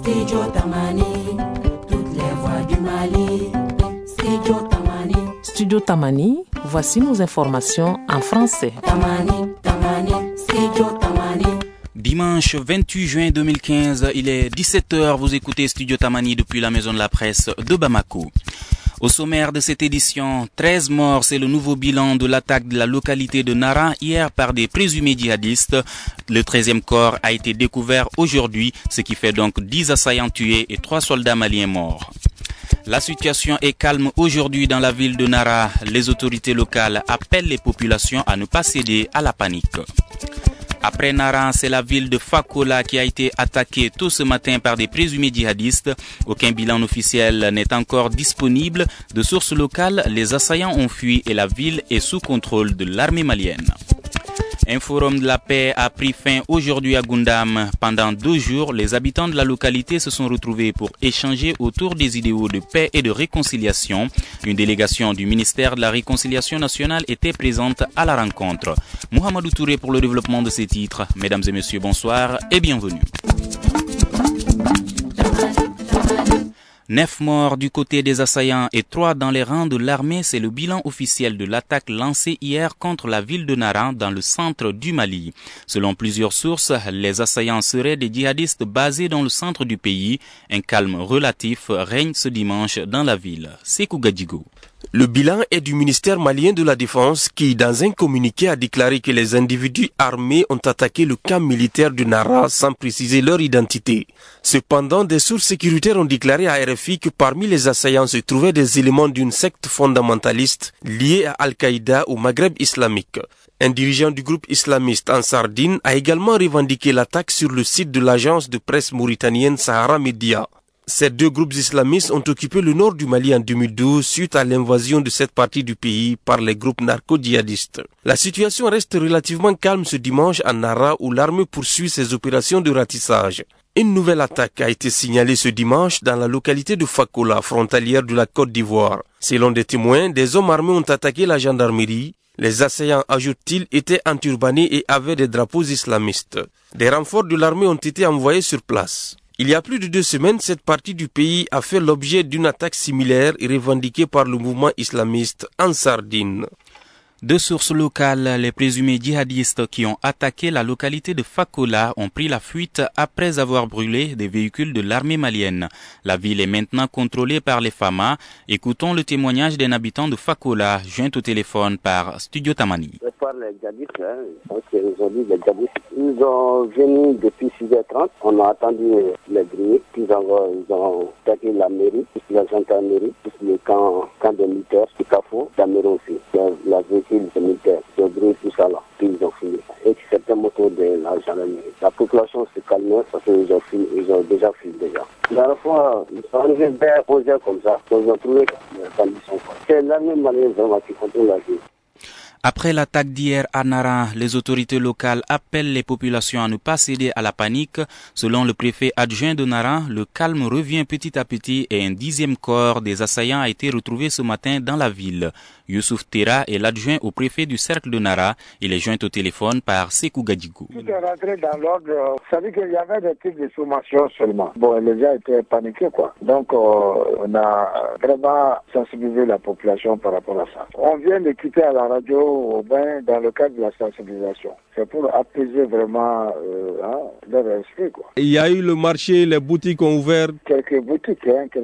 Studio Tamani, toutes les voix du Mali. Studio Tamani. Studio Tamani, voici nos informations en français. Tamani, Tamani, Studio Tamani. Dimanche 28 juin 2015, il est 17h, vous écoutez Studio Tamani depuis la maison de la presse de Bamako. Au sommaire de cette édition, 13 morts, c'est le nouveau bilan de l'attaque de la localité de Nara hier par des présumés djihadistes. Le 13e corps a été découvert aujourd'hui, ce qui fait donc 10 assaillants tués et 3 soldats maliens morts. La situation est calme aujourd'hui dans la ville de Nara. Les autorités locales appellent les populations à ne pas céder à la panique. Après Nara, c'est la ville de Fakola qui a été attaquée tôt ce matin par des présumés djihadistes. Aucun bilan officiel n'est encore disponible. De sources locales, les assaillants ont fui et la ville est sous contrôle de l'armée malienne. Un forum de la paix a pris fin aujourd'hui à Gundam. Pendant 2 jours, les habitants de la localité se sont retrouvés pour échanger autour des idéaux de paix et de réconciliation. Une délégation du ministère de la Réconciliation nationale était présente à la rencontre. Mohamedou Touré pour le développement de ces titres. Mesdames et messieurs, bonsoir et bienvenue. 9 morts du côté des assaillants et 3 dans les rangs de l'armée, c'est le bilan officiel de l'attaque lancée hier contre la ville de Nara dans le centre du Mali. Selon plusieurs sources, les assaillants seraient des djihadistes basés dans le centre du pays. Un calme relatif règne ce dimanche dans la ville. Sekou Gadjigo. Le bilan est du ministère malien de la Défense qui, dans un communiqué, a déclaré que les individus armés ont attaqué le camp militaire de Nara sans préciser leur identité. Cependant, des sources sécuritaires ont déclaré à RFI que parmi les assaillants se trouvaient des éléments d'une secte fondamentaliste liée à Al-Qaïda au Maghreb islamique. Un dirigeant du groupe islamiste Ansar Dine a également revendiqué l'attaque sur le site de l'agence de presse mauritanienne Sahara Media. Ces 2 groupes islamistes ont occupé le nord du Mali en 2012 suite à l'invasion de cette partie du pays par les groupes narco-djihadistes. La situation reste relativement calme ce dimanche à Nara où l'armée poursuit ses opérations de ratissage. Une nouvelle attaque a été signalée ce dimanche dans la localité de Fakola, frontalière de la Côte d'Ivoire. Selon des témoins, des hommes armés ont attaqué la gendarmerie. Les assaillants, ajoute-t-il, étaient enturbannés et avaient des drapeaux islamistes. Des renforts de l'armée ont été envoyés sur place. Il y a plus de 2 semaines, cette partie du pays a fait l'objet d'une attaque similaire et revendiquée par le mouvement islamiste Ansar Dine. De sources locales, les présumés djihadistes qui ont attaqué la localité de Fakola ont pris la fuite après avoir brûlé des véhicules de l'armée malienne. La ville est maintenant contrôlée par les FAMA. Écoutons le témoignage d'un habitant de Fakola, joint au téléphone par Studio Tamani. Par les djihadistes, aujourd'hui les djihadistes, ils ont venu depuis 6h30. On a attendu les grilles, puis ils ont attaqué la mairie, puis la gendarmerie, puis le camp des militaires, le CAFO, la mairie aussi. La véhicule des militaires, ils ont brûlé tout ça là, puis ils ont fini. Et certains motos de la gendarmerie. La population se calme parce qu'ils ont déjà fui déjà. La fois, ils sont arrivés vers 11h comme ça, ils ont trouvé les conditions. C'est l'armée malienne vraiment qui contrôle la ville. Après l'attaque d'hier à Nara, les autorités locales appellent les populations à ne pas céder à la panique. Selon le préfet adjoint de Nara, le calme revient petit à petit et un 10e corps des assaillants a été retrouvé ce matin dans la ville. Youssouf Tera est l'adjoint au préfet du cercle de Nara. Il est joint au téléphone par Sekou Gadjigo. Tout est rentré dans l'ordre. Ça veut dire qu'il y avait des types de sommation seulement. Bon, les gens étaient paniqués, quoi. Donc, on a vraiment sensibilisé la population par rapport à ça. On vient d'écouter à la radio au bain dans le cadre de la sensibilisation. C'est pour apaiser vraiment leur esprit, quoi. Il y a eu le marché, les boutiques ont ouvert. Quelques boutiques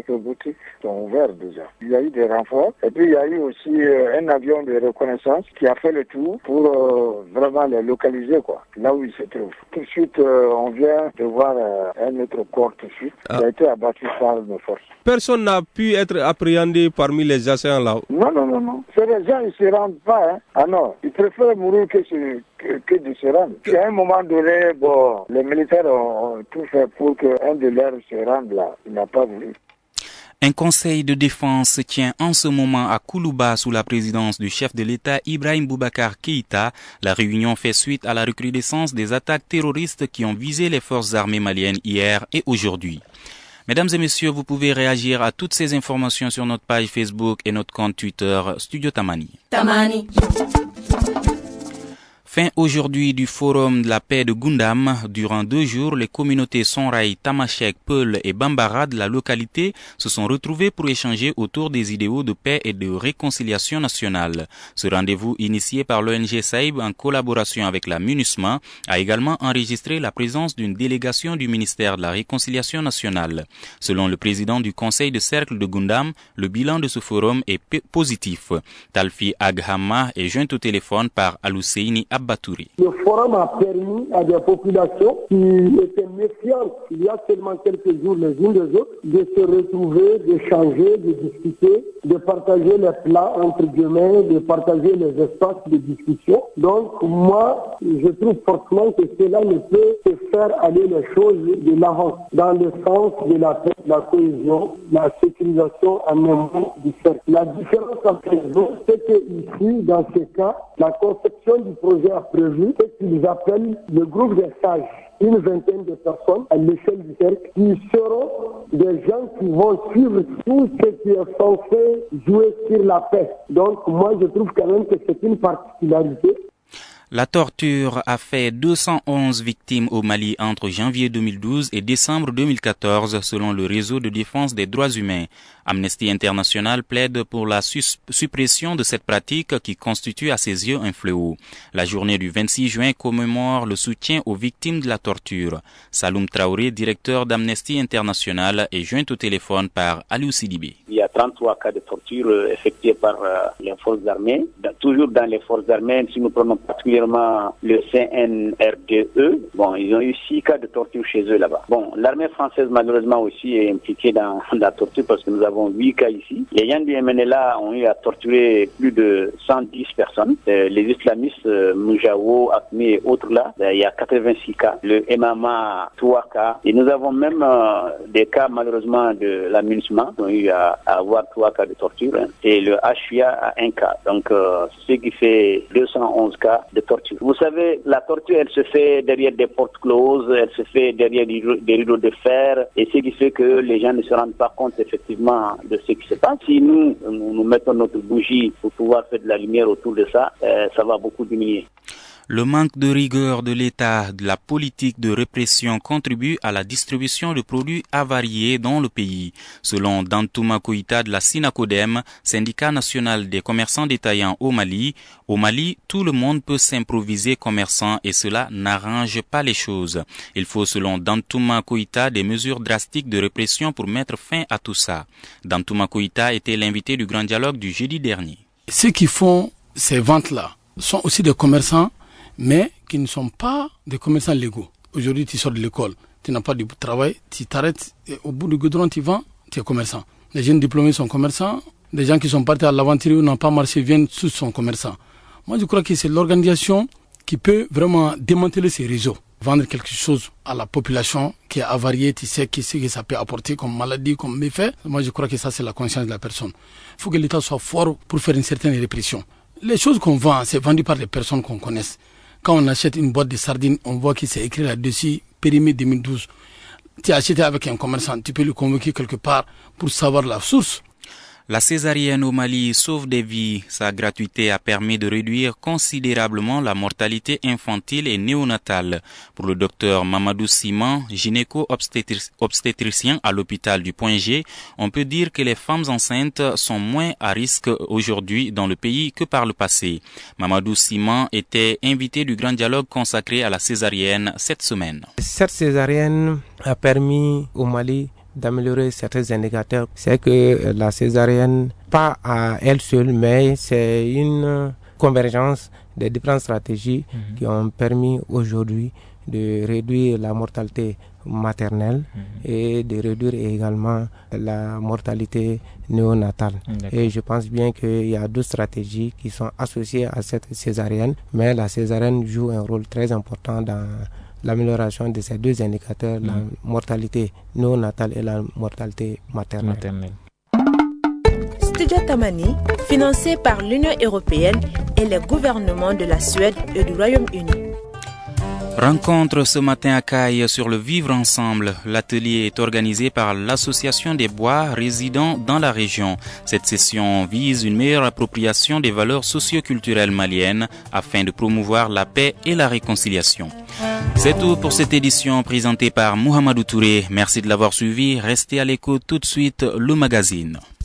sont ouvertes déjà. Il y a eu des renforts. Et puis il y a eu aussi un avion de reconnaissance qui a fait le tour pour vraiment les localiser, quoi, là où ils se trouvent. Tout de suite, on vient de voir un autre corps tout de suite. Il a été abattu par nos forces. Personne n'a pu être appréhendé parmi les assaillants là. Non. C'est les gens, ils ne se rendent pas. Hein. Ah non, ils préfèrent mourir que de se rendre. À un moment donné, bon, les militaires ont tout fait pour qu'un de leurs se rende là. Il n'a pas voulu. Un conseil de défense se tient en ce moment à Koulouba sous la présidence du chef de l'État Ibrahim Boubacar Keïta. La réunion fait suite à la recrudescence des attaques terroristes qui ont visé les forces armées maliennes hier et aujourd'hui. Mesdames et messieurs, vous pouvez réagir à toutes ces informations sur notre page Facebook et notre compte Twitter Studio Tamani. Fin aujourd'hui du Forum de la paix de Gundam. Durant 2 jours, les communautés Sonrai, Tamashek, Peul et Bambara de la localité se sont retrouvées pour échanger autour des idéaux de paix et de réconciliation nationale. Ce rendez-vous initié par l'ONG Saïb en collaboration avec la MINUSMA a également enregistré la présence d'une délégation du ministère de la Réconciliation nationale. Selon le président du conseil de cercle de Gundam, le bilan de ce forum est positif. Talfi Aghamma est joint au téléphone par Alouseini Abbatouri. Le forum a permis à des populations qui étaient méfiantes il y a seulement quelques jours les unes des autres de se retrouver, d'échanger, de discuter, de partager les plats entre guillemets, de partager les espaces de discussion. Donc moi, je trouve forcément que cela ne peut que faire aller les choses de l'avant, dans le sens de la paix, la cohésion, la sécurisation en un mot du cercle. La différence entre les autres, c'est que ici, dans ce cas, la conception du projet a prévu ce qu'ils appellent le groupe des sages. Une vingtaine de personnes à l'échelle du cercle qui seront des gens qui vont suivre tout ce qui est censé jouer sur la paix. Donc moi je trouve quand même que c'est une particularité. La torture a fait 211 victimes au Mali entre janvier 2012 et décembre 2014 selon le réseau de défense des droits humains. Amnesty International plaide pour la suppression de cette pratique qui constitue à ses yeux un fléau. La journée du 26 juin commémore le soutien aux victimes de la torture. Saloum Traoré, directeur d'Amnesty International, est joint au téléphone par Aliou Sidibé. Il y a 33 cas de torture effectués par les forces armées. Toujours dans les forces armées, si nous prenons particulièrement le CNRDE, ils ont eu 6 cas de torture chez eux là-bas. L'armée française malheureusement aussi est impliquée dans la torture parce que nous avons 8 cas ici. Les gens du MNLA ont eu à torturer plus de 110 personnes. Les islamistes, Moujawo, Akmi et autres là, il y a 86 cas. Le MMA, 3 cas. Et nous avons même des cas malheureusement de la MINUSMA qui ont eu à avoir 3 cas de torture. Et le HUA a 1 cas. Donc c'est ce qui fait 211 cas de torture. Vous savez, la torture, elle se fait derrière des portes closes, elle se fait derrière des rideaux de fer, et ce qui fait que les gens ne se rendent pas compte effectivement de ce qui se passe. Si nous mettons notre bougie pour pouvoir faire de la lumière autour de ça, ça va beaucoup diminuer. Le manque de rigueur de l'État de la politique de répression contribue à la distribution de produits avariés dans le pays. Selon Dantouma Koïta de la SINACODEM, syndicat national des commerçants détaillants au Mali, tout le monde peut s'improviser commerçant et cela n'arrange pas les choses. Il faut, selon Dantouma Koïta, des mesures drastiques de répression pour mettre fin à tout ça. Dantouma Koïta était l'invité du grand dialogue du jeudi dernier. Ceux qui font ces ventes-là sont aussi des commerçants, mais qui ne sont pas des commerçants légaux. Aujourd'hui, tu sors de l'école, tu n'as pas de travail, tu t'arrêtes, et au bout du goudron, tu vends, tu es commerçant. Les jeunes diplômés sont commerçants, les gens qui sont partis à l'aventure ou n'ont pas marché viennent, tous sont commerçants. Moi, je crois que c'est l'organisation qui peut vraiment démanteler ces réseaux. Vendre quelque chose à la population qui est avariée, tu sais ce que ça peut apporter comme maladie, comme méfait. Moi, je crois que ça, c'est la conscience de la personne. Il faut que l'État soit fort pour faire une certaine répression. Les choses qu'on vend, c'est vendu par des personnes qu'on connaisse. Quand on achète une boîte de sardines, on voit qu'il s'est écrit là-dessus, périmé 2012. Tu as acheté avec un commerçant, tu peux le convoquer quelque part pour savoir la source. La césarienne au Mali sauve des vies. Sa gratuité a permis de réduire considérablement la mortalité infantile et néonatale. Pour le docteur Mamadou Siman, gynéco-obstétricien à l'hôpital du Point G, on peut dire que les femmes enceintes sont moins à risque aujourd'hui dans le pays que par le passé. Mamadou Siman était invité du grand dialogue consacré à la césarienne cette semaine. Cette césarienne a permis au Mali d'améliorer certains indicateurs. C'est que la césarienne, pas à elle seule, mais c'est une convergence des différentes stratégies qui ont permis aujourd'hui de réduire la mortalité maternelle et de réduire également la mortalité néonatale. Et je pense bien qu'il y a deux stratégies qui sont associées à cette césarienne, mais la césarienne joue un rôle très important dans l'amélioration de ces deux indicateurs, la mortalité néonatale et la mortalité maternelle. Studio Tamani, financé par l'Union européenne et les gouvernements de la Suède et du Royaume-Uni. Rencontre ce matin à Caille sur le Vivre Ensemble. L'atelier est organisé par l'Association des Bois résidant dans la région. Cette session vise une meilleure appropriation des valeurs socio-culturelles maliennes afin de promouvoir la paix et la réconciliation. C'est tout pour cette édition présentée par Mohamedou Touré. Merci de l'avoir suivi. Restez à l'écoute tout de suite, le magazine.